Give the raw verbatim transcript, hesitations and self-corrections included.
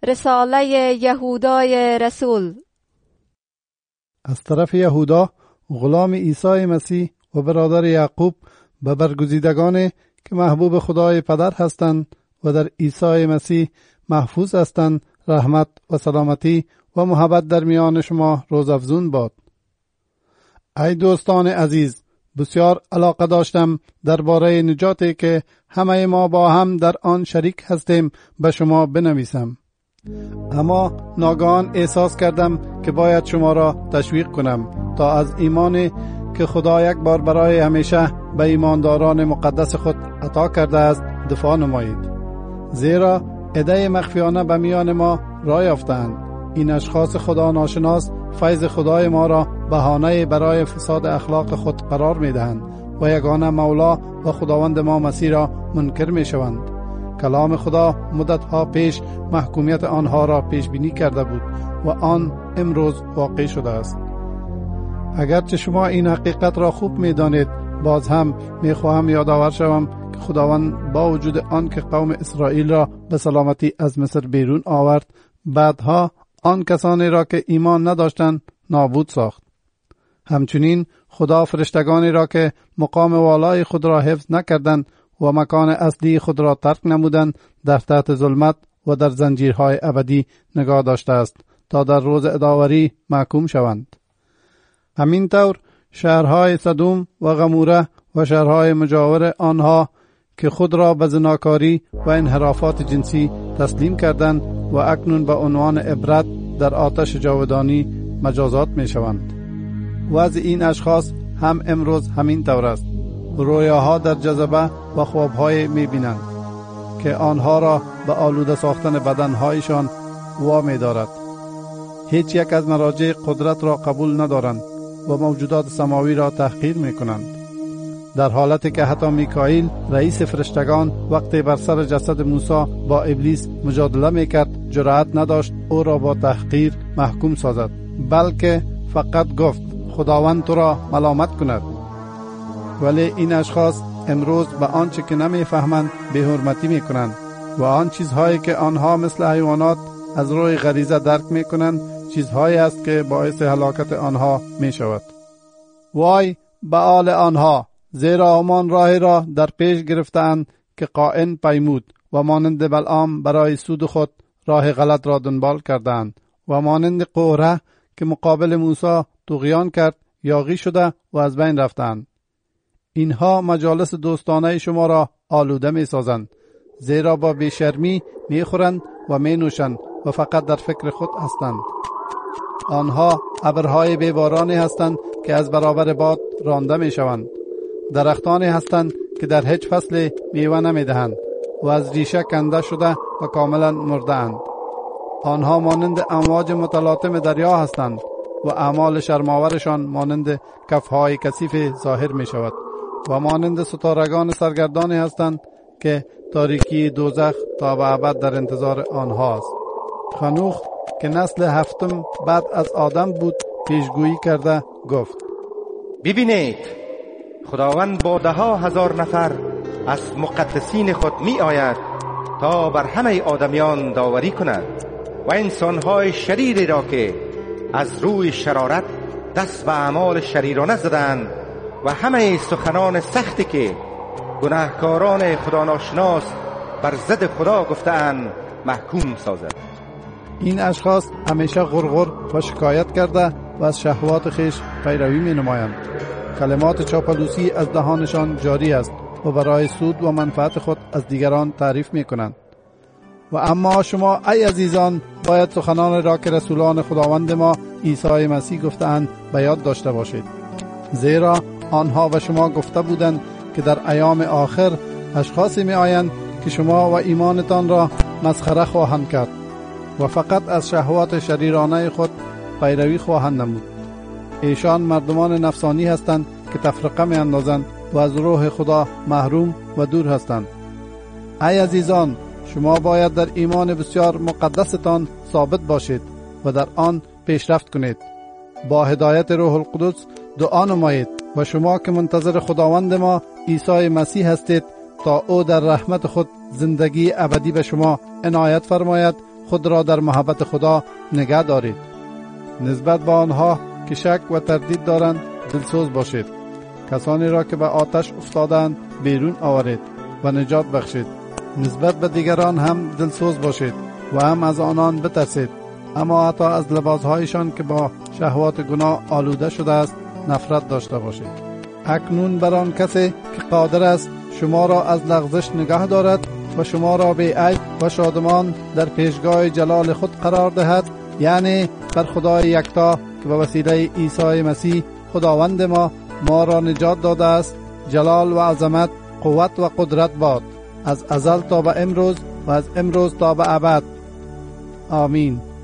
رساله یهودای رسول. از طرف یهودا غلام عیسی مسیح و برادر یعقوب به برگزیدگان که محبوب خدای پدر هستند و در عیسی مسیح محفوظ هستند رحمت و سلامتی و محبت در میان شما روزافزون باد. ای دوستان عزیز، بسیار علاقه داشتم درباره نجاتی که همه ما با هم در آن شریک هستیم به شما بنویسم، اما ناگهان احساس کردم که باید شما را تشویق کنم تا از ایمانی که خدا یک بار برای همیشه به ایمانداران مقدس خود عطا کرده است دفاع نمایید، زیرا عده مخفیانه به میان ما راه یافتند. این اشخاص خدا ناشناس فیض خدای ما را بهانه برای فساد اخلاق خود قرار می دهند و یگانه مولا و خداوند ما مسیح را منکر می شوند. کلام خدا مدتها پیش محکومیت آنها را پیش بینی کرده بود و آن امروز واقع شده است. اگرچه شما این حقیقت را خوب می دانید، باز هم می خواهم یادآور شوم که خداوند با وجود آن که قوم اسرائیل را به سلامتی از مصر بیرون آورد، بعدها آن کسانی را که ایمان نداشتند نابود ساخت. همچنین خدا فرشتگانی را که مقام والای خود را حفظ نکردند و مکان اصلی خود را ترک نمودند در تحت ظلمت و در زنجیرهای ابدی نگاه داشته است تا در روز اداوری محکوم شوند. همین طور شهرهای سدوم و گموره و شهرهای مجاور آنها که خود را به زناکاری و انحرافات جنسی تسلیم کردند و اکنون به عنوان عبرت در آتش جاودانی مجازات می شوند. وضع این اشخاص هم امروز همین طور است. رویاها در جذبه و خوابهای می بینند که آنها را به آلوده ساختن بدنهایشان وامی دارد. هیچ یک از مراجع قدرت را قبول ندارند و موجودات سماوی را تحقیر می کنند، در حالتی که حتی میکائیل رئیس فرشتگان وقتی بر سر جسد موسی با ابلیس مجادله میکرد جرأت نداشت او را با تحقیر محکوم سازد، بلکه فقط گفت خداوند تو را ملامت کند. ولی این اشخاص امروز به آنچه که نمیفهمند بی‌حرمتی میکنند و آن چیزهایی که آنها مثل حیوانات از روی غریزه درک میکنند چیزهایی است که باعث هلاکت آنها میشود. وای به آل آنها، زیرا همان راهی را در پیش گرفتند که قائن پیمود و مانند بلعام برای سود خود راه غلط را دنبال کردند و مانند قوره که مقابل موسی طغیان کرد یاغی شده و از بین رفتند. اینها مجالس دوستانه شما را آلوده می سازند، زیرا با بیشرمی می خورند و می نوشند و فقط در فکر خود هستند. آنها ابرهای بیبارانی هستند که از برابر باد رانده می شوند، درختانی هستند که در هیچ فصل میوه نمی دهند و از ریشه کنده شده و کاملا مرده اند. آنها مانند امواج متلاطم دریا هستند و اعمال شرماورشان مانند کفهای کثیف ظاهر می شود و مانند ستارگان سرگردانی هستند که تاریکی دوزخ تا به ابد در انتظار آنهاست. خنوخ که نسل هفتم بعد از آدم بود پیشگویی کرده گفت: ببینید، خداوند با ده ها هزار نفر از مقدسین خود می آید تا بر همه آدمیان داوری کند و انسانهای شریری را که از روی شرارت دست به اعمال شریرانه زدند و همه سخنان سختی که گناهکاران خدا ناشناس بر ضد خدا گفتند محکوم سازد. این اشخاص همیشه غرغر و شکایت کرده و از شهوات خیش پیروی می نمایند. کلمات چاپلوسی از دهانشان جاری است و برای سود و منفعت خود از دیگران تعریف می کنند. و اما شما ای عزیزان باید سخنان را که رسولان خداوند ما عیسی مسیح گفتند به یاد داشته باشید، زیرا آنها و شما گفته بودند که در ایام آخر اشخاصی می آیند که شما و ایمانتان را مسخره خواهند کرد و فقط از شهوات شریرانه خود پیروی خواهند نمود. ایشان مردمان نفسانی هستند که تفرقه می اندازند و از روح خدا محروم و دور هستند. ای عزیزان، شما باید در ایمان بسیار مقدستان ثابت باشید و در آن پیشرفت کنید. با هدایت روح القدس دعا نمایید و شما که منتظر خداوند ما عیسی مسیح هستید تا او در رحمت خود زندگی ابدی به شما عنایت فرماید خود را در محبت خدا نگه دارید. نسبت به آنها که شک و تردید دارند دلسوز باشید. کسانی را که به آتش افتادند بیرون آورید و نجات بخشید. نسبت به دیگران هم دلسوز باشید و هم از آنان بترسید، اما حتی از لباسهایشان که با شهوات گناه آلوده شده است نفرت داشته باشید. اکنون بر آن کسی که قادر است شما را از لغزش نگه دارد و شما را بی عیب و شادمان در پیشگاه جلال خود قرار دهد، یعنی بر خدای یکتا که به وسیله عیسی مسیح خداوند ما ما را نجات داده است، جلال و عظمت، قوت و قدرت باد، از ازل تا به امروز و از امروز تا به ابد. آمین.